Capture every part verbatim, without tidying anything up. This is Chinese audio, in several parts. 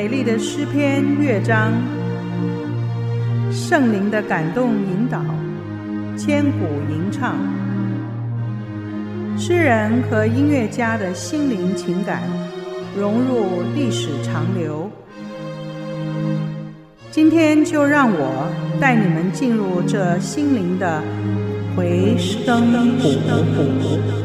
美丽的诗篇乐章，圣灵的感动引导，千古吟唱。诗人和音乐家的心灵情感融入历史长流。今天就让我带你们进入这心灵的回声谷。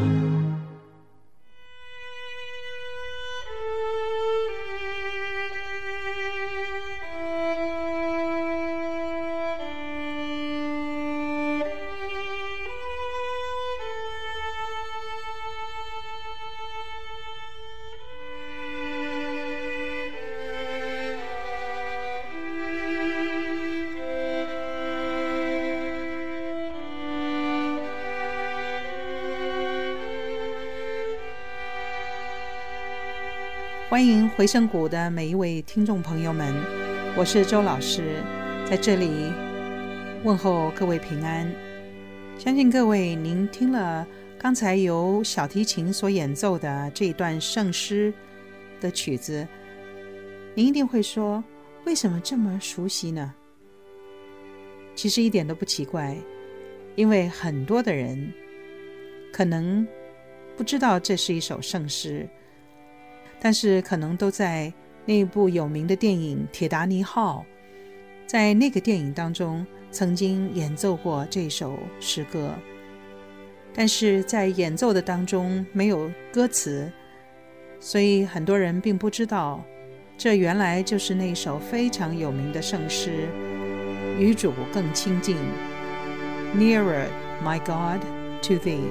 欢迎回声谷的每一位听众朋友们，我是周老师，在这里问候各位平安。相信各位您听了刚才由小提琴所演奏的这一段圣诗的曲子，您一定会说，为什么这么熟悉呢？其实一点都不奇怪，因为很多的人可能不知道这是一首圣诗，但是可能都在那部有名的电影《铁达尼号》，在那个电影当中曾经演奏过这首诗歌，但是在演奏的当中没有歌词，所以很多人并不知道这原来就是那首非常有名的圣诗，与主更亲近， Nearer, my God, to thee。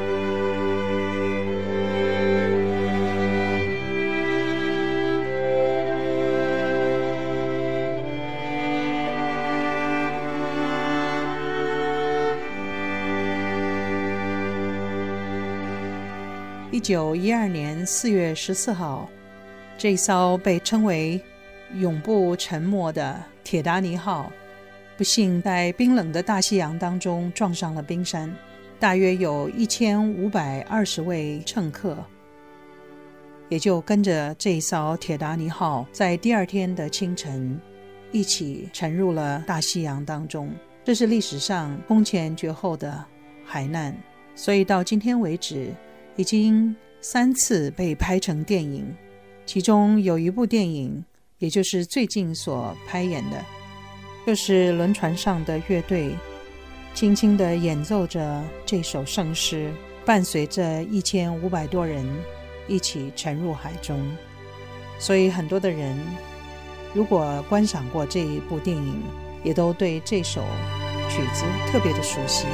一九一二年四月十四号，这一艘被称为永不沉没的铁达尼号，不幸在冰冷的大西洋当中撞上了冰山，大约有一千五百二十位乘客，也就跟着这一艘铁达尼号在第二天的清晨一起沉入了大西洋当中。这是历史上空前绝后的海难，所以到今天为止已经三次被拍成电影，其中有一部电影也就是最近所拍演的，就是轮船上的乐队轻轻地演奏着这首圣诗，伴随着一千五百多人一起沉入海中。所以很多的人如果观赏过这一部电影，也都对这首曲子特别的熟悉。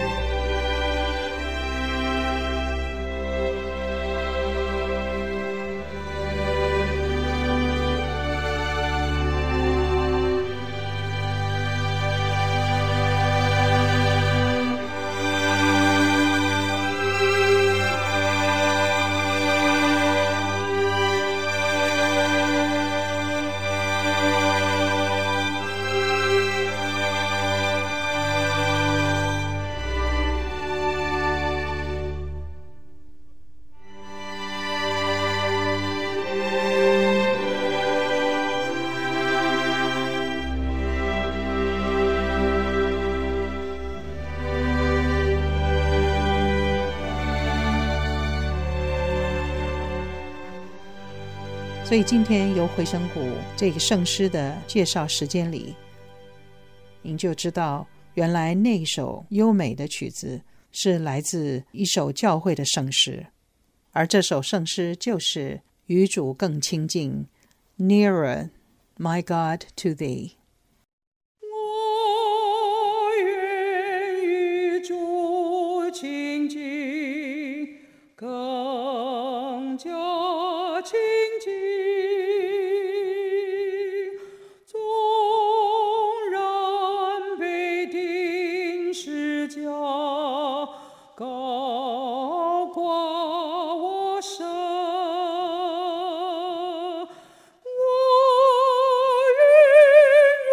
所以今天由回声谷这个圣诗的介绍时间里，您就知道原来那一首优美的曲子是来自一首教会的圣诗，而这首圣诗就是与主更亲近， Nearer, my God, to thee。 我愿与主亲近，更加亲近，纵然被钉十架，高挂我身，我愿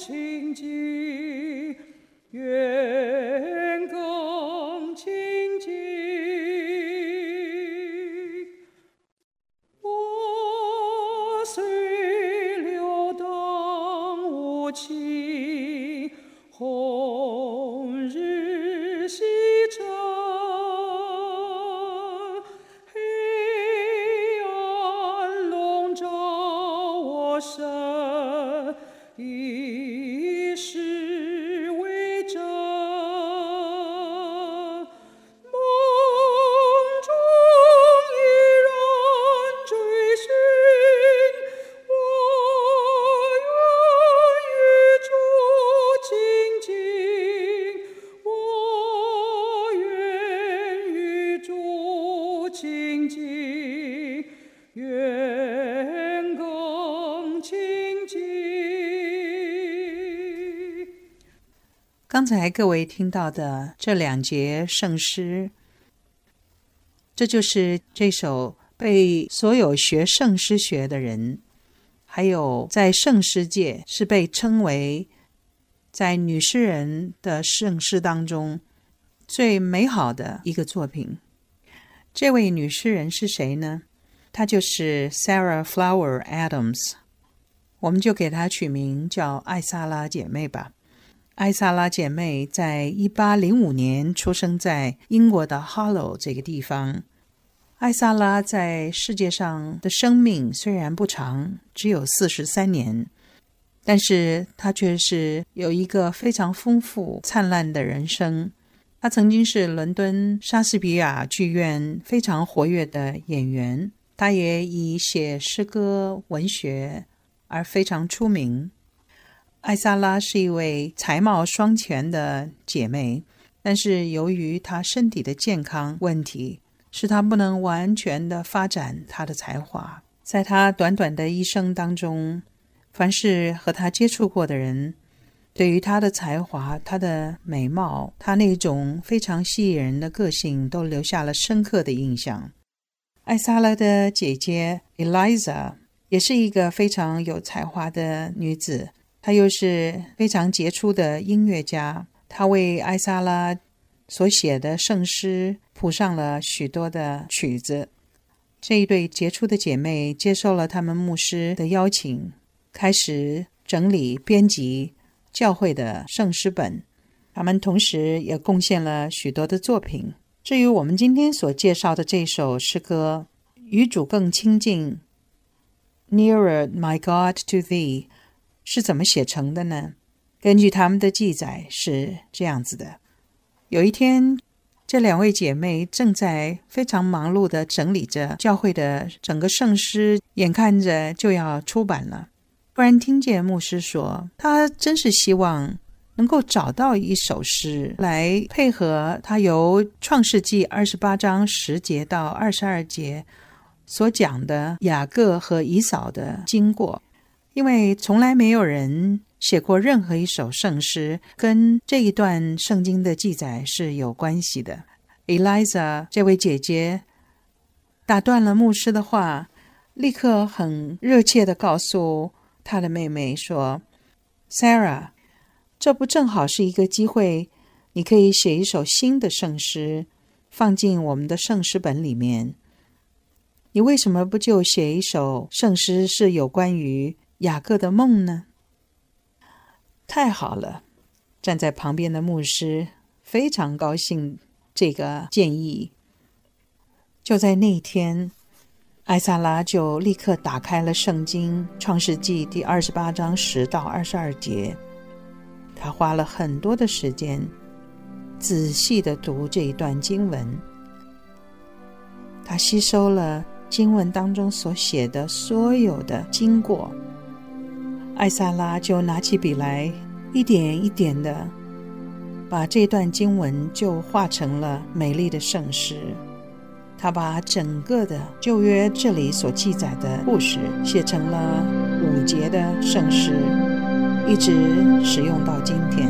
清净，愿更清净。我虽流荡无期，红日西沉，黑暗笼罩我身，以是为证。梦中依然追寻，我愿与主亲近，我愿与主亲近，愿更亲近。 刚才各位听到的这两节圣诗，这就是这首被所有学圣诗学的人，还有在圣诗界是被称为在女诗人的圣诗当中最美好的一个作品。这位女诗人是谁呢？她就是 Sarah Flower Adams， 我们就给她取名叫艾莎拉姐妹吧。艾莎拉姐妹在一八零五年出生在英国的 Harlow 这个地方。艾莎拉在世界上的生命虽然不长，只有四十三年，但是她却是有一个非常丰富灿烂的人生。她曾经是伦敦莎士比亚剧院非常活跃的演员，她也以写诗歌文学而非常出名。艾莎拉是一位才貌双全的姐妹，但是由于她身体的健康问题，使她不能完全的发展她的才华。在她短短的一生当中，凡是和她接触过的人，对于她的才华、她的美貌、她那种非常吸引人的个性，都留下了深刻的印象。艾莎拉的姐姐 Eliza 也是一个非常有才华的女子，她又是非常杰出的音乐家，她为艾莎拉所写的圣诗谱上了许多的曲子。这一对杰出的姐妹接受了他们牧师的邀请，开始整理编辑教会的圣诗本，他们同时也贡献了许多的作品。至于我们今天所介绍的这首诗歌《与主更亲近》 Nearer my God to Thee 是怎么写成的呢？根据他们的记载是这样子的：有一天，这两位姐妹正在非常忙碌地整理着教会的整个圣诗，眼看着就要出版了。突然听见牧师说，他真是希望能够找到一首诗来配合他由创世纪二十八章十节到二十二节所讲的雅各和以扫的经过，因为从来没有人写过任何一首圣诗跟这一段圣经的记载是有关系的。 Eliza 这位姐姐打断了牧师的话，立刻很热切地告诉她的妹妹说， Sarah， 这不正好是一个机会，你可以写一首新的圣诗放进我们的圣诗本里面，你为什么不就写一首圣诗是有关于雅各的梦呢？太好了，站在旁边的牧师非常高兴这个建议。就在那一天，艾萨拉就立刻打开了圣经创世纪第二十八章十到二十二节，他花了很多的时间仔细地读这一段经文，他吸收了经文当中所写的所有的经过。艾萨拉就拿起笔来，一点一点的把这段经文就画成了美丽的圣诗。他把整个的旧约这里所记载的故事写成了五节的圣诗，一直使用到今天。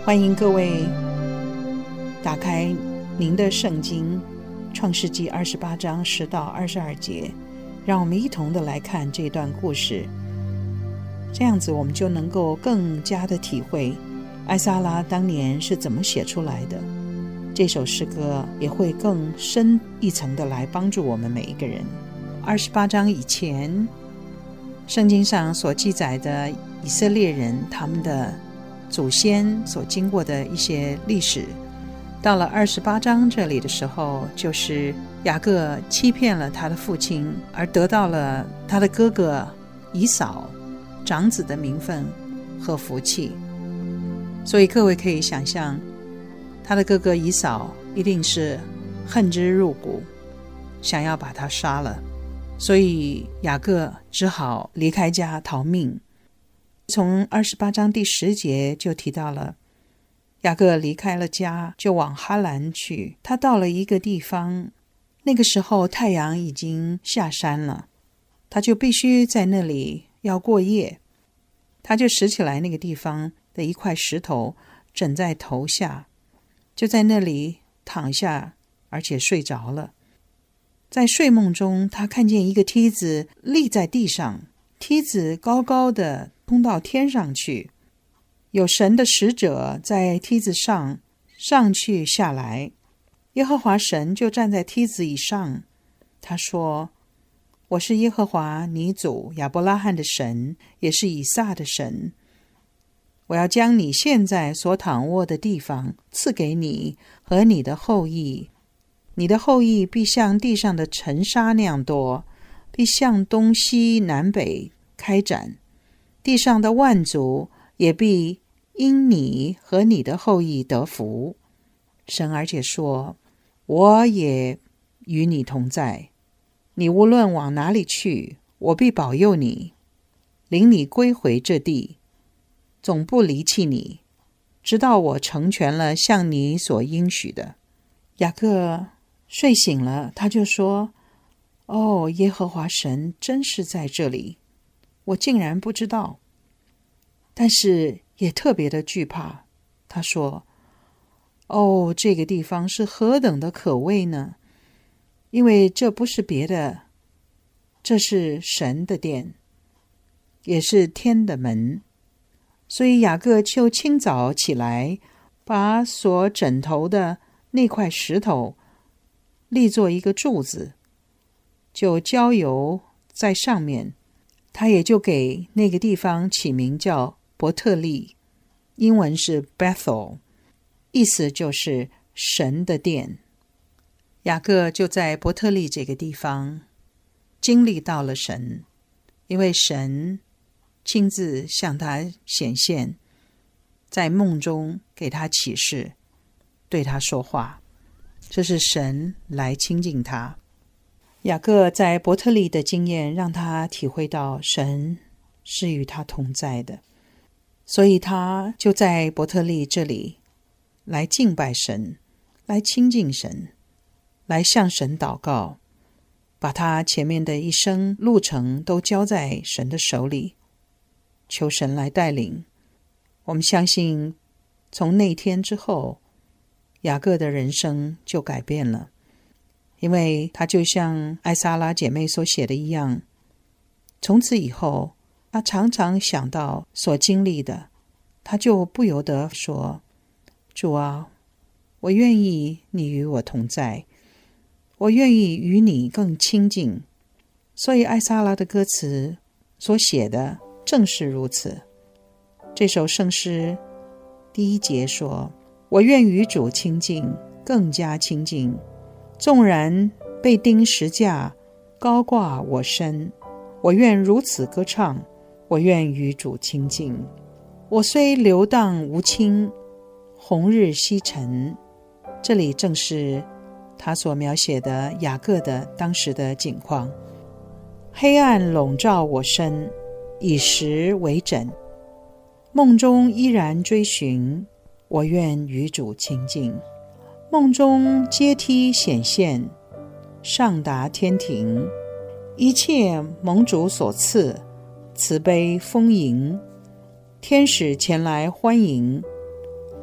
欢迎各位打开您的圣经创世纪二十八章十到二十二节，让我们一同的来看这段故事，这样子我们就能够更加的体会艾撒拉当年是怎么写出来的。这首诗歌也会更深一层的来帮助我们每一个人。二十八章以前，圣经上所记载的以色列人他们的祖先所经过的一些历史，到了二十八章这里的时候，就是雅各欺骗了他的父亲，而得到了他的哥哥以扫长子的名分和福气。所以各位可以想象，他的哥哥以扫一定是恨之入骨，想要把他杀了，所以雅各只好离开家逃命。从二十八章第十节就提到了，雅各离开了家，就往哈兰去。他到了一个地方，那个时候太阳已经下山了，他就必须在那里要过夜。他就拾起来那个地方的一块石头，枕在头下，就在那里躺下，而且睡着了。在睡梦中，他看见一个梯子立在地上，梯子高高的通到天上去，有神的使者在梯子上上去下来。耶和华神就站在梯子以上，他说：我是耶和华你祖亚伯拉罕的神，也是以撒的神。我要将你现在所躺卧的地方赐给你和你的后裔，你的后裔必像地上的尘沙那样多，必向东西南北开展，地上的万族也必因你和你的后裔得福。神而且说：我也与你同在，你无论往哪里去，我必保佑你，领你归回这地，总不离弃你，直到我成全了向你所应许的。雅各睡醒了，他就说：哦，耶和华神真是在这里，我竟然不知道。但是也特别的惧怕。他说：哦，这个地方是何等的可畏呢？因为这不是别的，这是神的殿，也是天的门。所以雅各就清早起来，把所枕头的那块石头立作一个柱子，就浇油在上面。他也就给那个地方起名叫伯特利，英文是 Bethel， 意思就是神的殿。雅各就在伯特利这个地方经历到了神，因为神亲自向他显现，在梦中给他启示，对他说话，这是神来亲近他。雅各在伯特利的经验让他体会到神是与他同在的，所以他就在伯特利这里来敬拜神，来亲近神，来向神祷告，把他前面的一生路程都交在神的手里，求神来带领。我们相信从那天之后，雅各的人生就改变了，因为他就像艾撒拉姐妹所写的一样，从此以后他常常想到所经历的，他就不由得说：主啊，我愿意你与我同在，我愿意与你更亲近。所以艾撒拉的歌词所写的正是如此。这首圣诗第一节说：我愿与主亲近，更加亲近，纵然被钉十架，高挂我身，我愿如此歌唱，我愿与主亲近。我虽流荡无亲，红日西沉。这里正是他所描写的雅各的当时的景况。黑暗笼罩我身，以石为枕，梦中依然追寻，我愿与主亲近。梦中阶梯显现，上达天庭，一切蒙主所赐，慈悲丰盈，天使前来欢迎，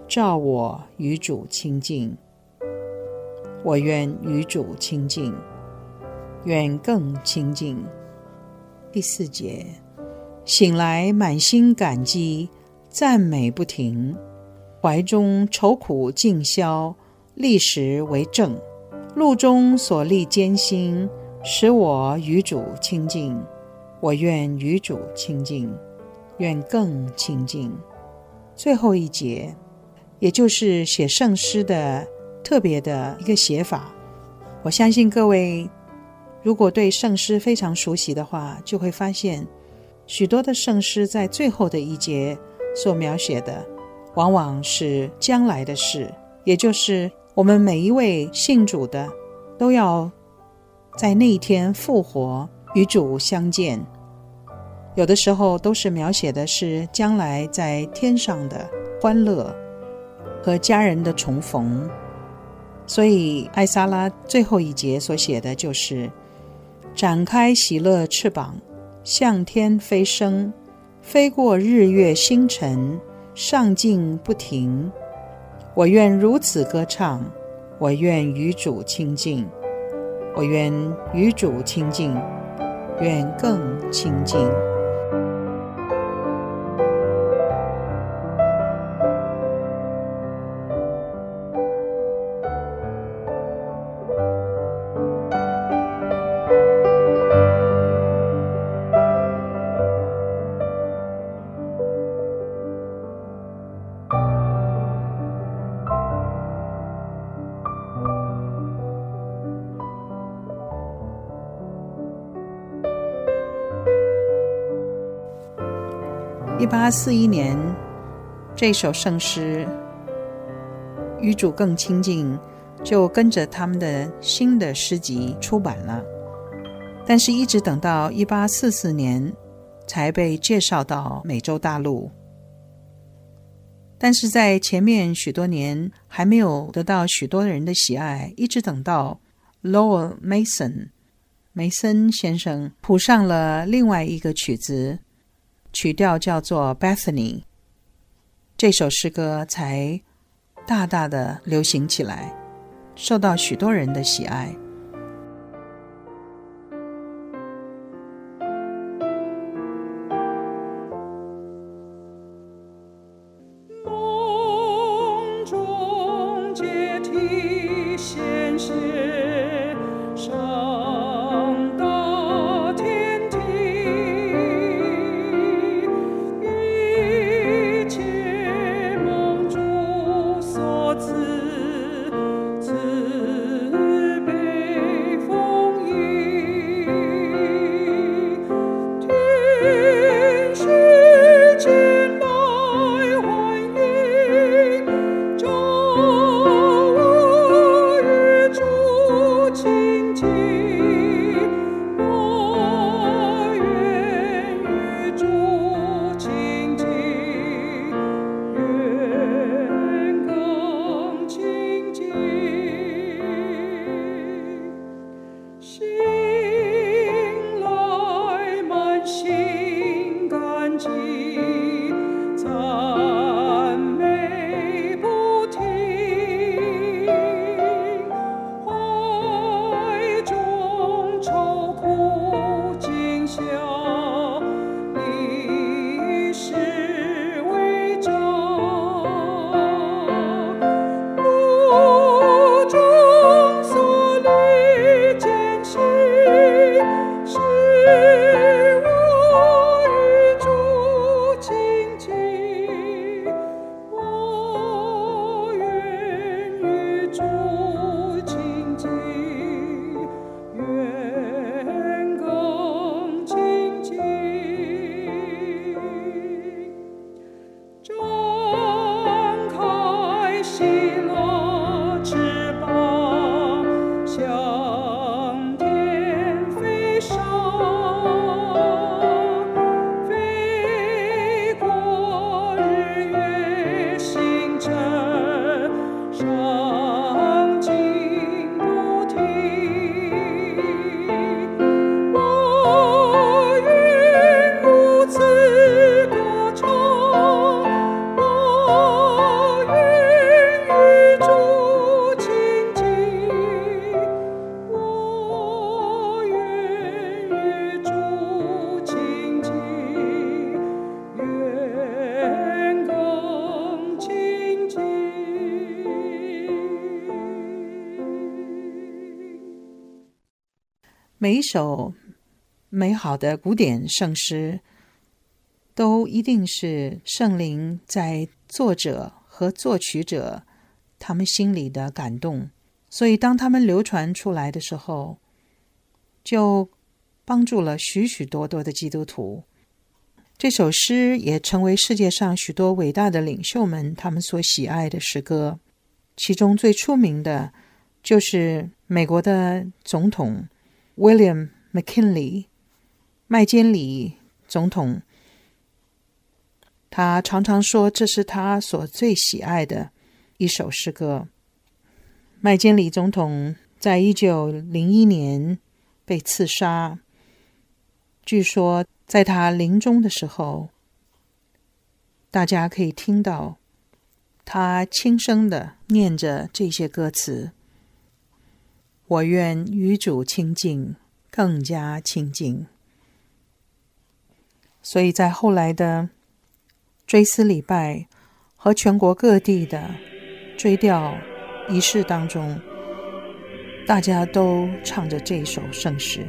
照我与主亲近。我愿与主亲近，愿更亲近。第四节，醒来满心感激，赞美不停，怀中愁苦尽消，立时为正。路中所历艰辛，使我与主亲近。我愿与主亲近，愿更亲近。最后一节，也就是写圣诗的特别的一个写法。我相信各位如果对圣诗非常熟悉的话，就会发现许多的圣诗在最后的一节所描写的往往是将来的事，也就是我们每一位信主的都要在那一天复活与主相见。有的时候都是描写的是将来在天上的欢乐和家人的重逢。所以艾撒拉最后一节所写的就是展开喜乐翅膀，向天飞升，飞过日月星辰，上进不停。我愿如此歌唱，我愿与主亲近，我愿与主亲近，愿更亲近。一八四一年，这首圣诗与主更亲近就跟着他们的新的诗集出版了，但是一直等到一八四四年才被介绍到美洲大陆。但是在前面许多年还没有得到许多人的喜爱，一直等到 Lowell Mason 梅森先生谱上了另外一个曲子，曲调叫做 Bethany， 这首诗歌才大大的流行起来，受到许多人的喜爱。 梦中阶梯险些上到天庭，一切梦主所赐，慈悲丰盈，天使前来欢迎，照我与每一首美好的古典圣诗都一定是圣灵在作者和作曲者他们心里的感动，所以当他们流传出来的时候，就帮助了许许多多的基督徒。这首诗也成为世界上许多伟大的领袖们他们所喜爱的诗歌，其中最出名的就是美国的总统 William McKinley 麦坚里总统，他常常说这是他所最喜爱的一首诗歌。麦坚里总统在一九零一年被刺杀，据说在他临终的时候，大家可以听到他轻声地念着这些歌词：我愿与主亲近，更加亲近。所以在后来的追思礼拜和全国各地的追悼仪式当中，大家都唱着这首圣诗。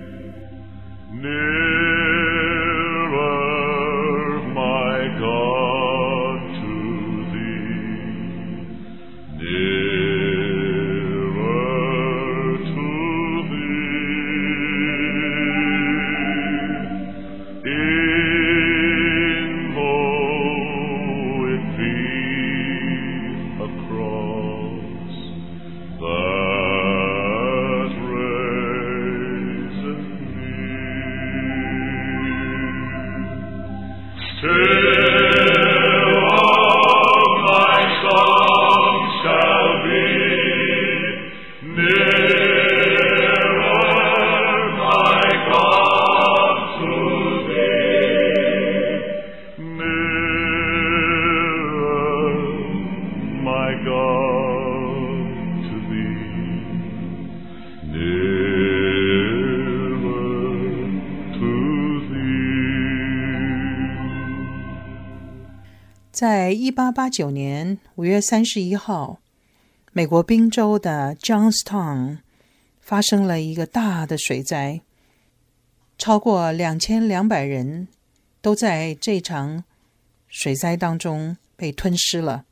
在一八八九年五月三十一号，美国宾州的 Johnstown 发生了一个大的水灾，超过两千两百人都在这场水灾当中被吞尸了。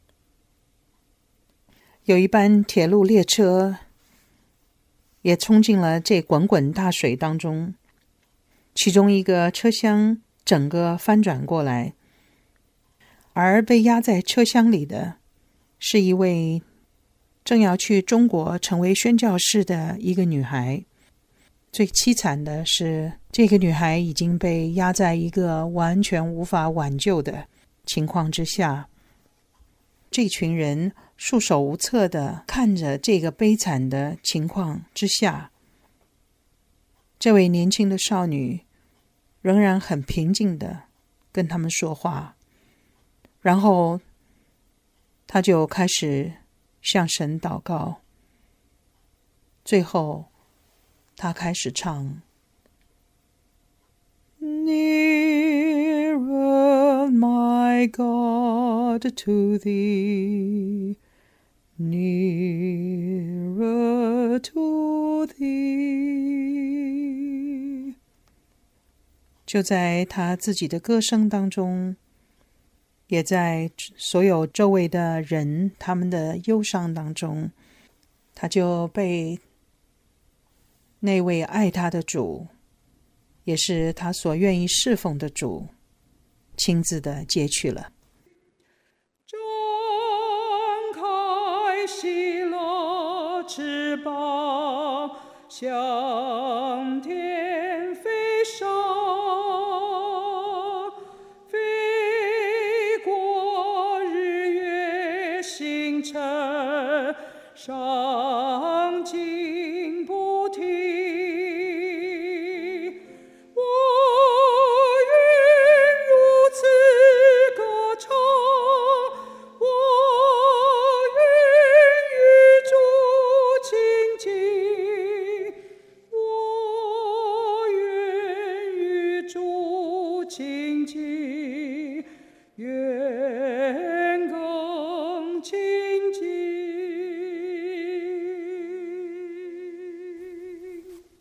有一班铁路列车也冲进了这滚滚大水当中，其中一个车厢整个翻转过来，而被压在车厢里的是一位正要去中国成为宣教士的一个女孩。最凄惨的是，这个女孩已经被压在一个完全无法挽救的情况之下。这群人束手无策地看着这个悲惨的情况之下，这位年轻的少女仍然很平静地跟他们说话，然后他就开始向神祷告，最后他开始唱 Nearer, my God, to thee, nearer to thee。 就在他自己的歌声当中，也在所有周围的人他们的忧伤当中，他就被那位爱他的主，也是他所愿意侍奉的主，亲自的接去了。 张开喜乐翅膀，向天飞上，飞过日月星辰，上进不停。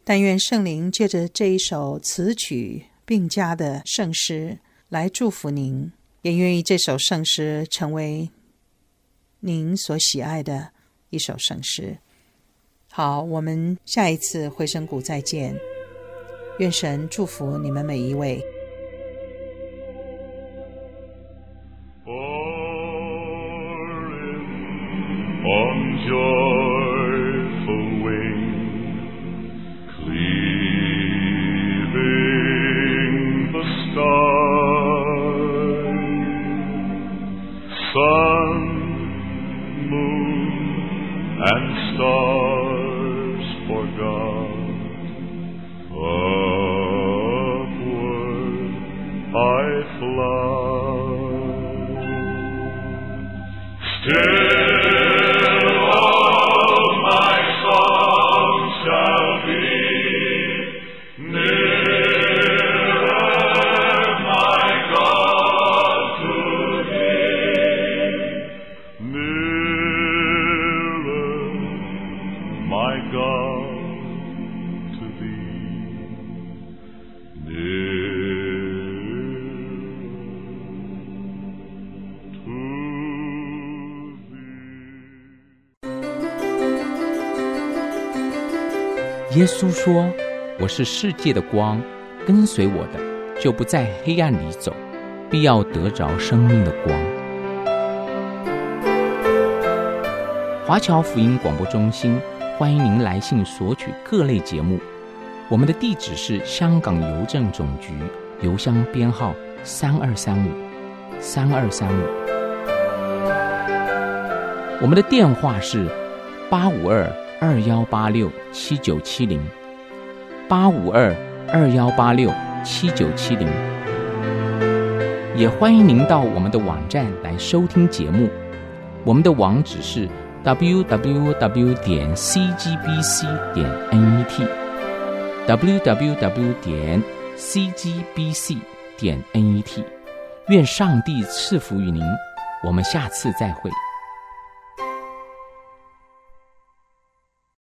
但愿圣灵借着这一首词曲并佳的圣诗来祝福您，也愿意这首圣诗成为您所喜爱的一首圣诗。好，我们下一次回声谷再见，愿神祝福你们每一位。 On joyful wing, cleaving the sky, sun, moon, and stars forgot, upward I fly. Still 耶稣说，我是世界的光，跟随我的就不在黑暗里走，必要得着生命的光。华侨福音广播中心欢迎您来信索取各类节目，我们的地址是香港邮政总局邮箱编号三二三五三二三五，我们的电话是八五二二幺八六七九七零，八五二二幺八六七九七零。也欢迎您到我们的网站来收听节目，我们的网址是 double-u double-u double-u 点 c g b c 点 n e t double-u double-u double-u 点 c g b c 点 n e t。 愿上帝赐福于您，我们下次再会。